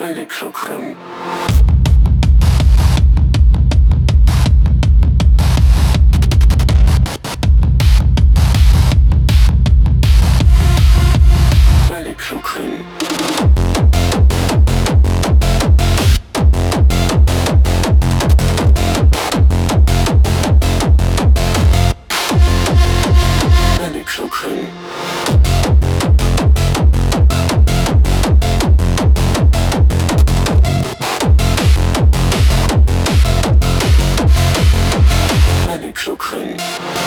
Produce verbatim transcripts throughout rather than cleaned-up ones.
Elektrochrome. Elektrochrome. Elektrochrome. Elektrochrome.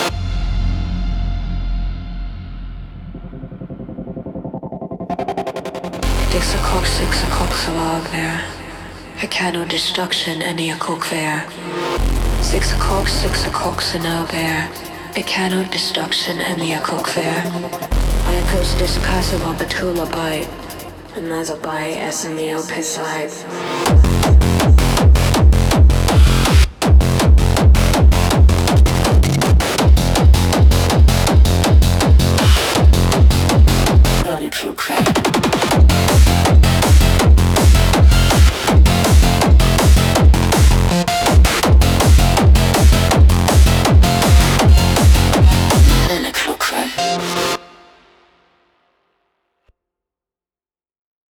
Six o'clock, six o'clock, salog there. Hecano destruction, and a cook there. Six o'clock, six o'clock, sanel there. Hecano destruction, and a cook there. Ayakos discussable betula bite. And as a bite, S M E O beside.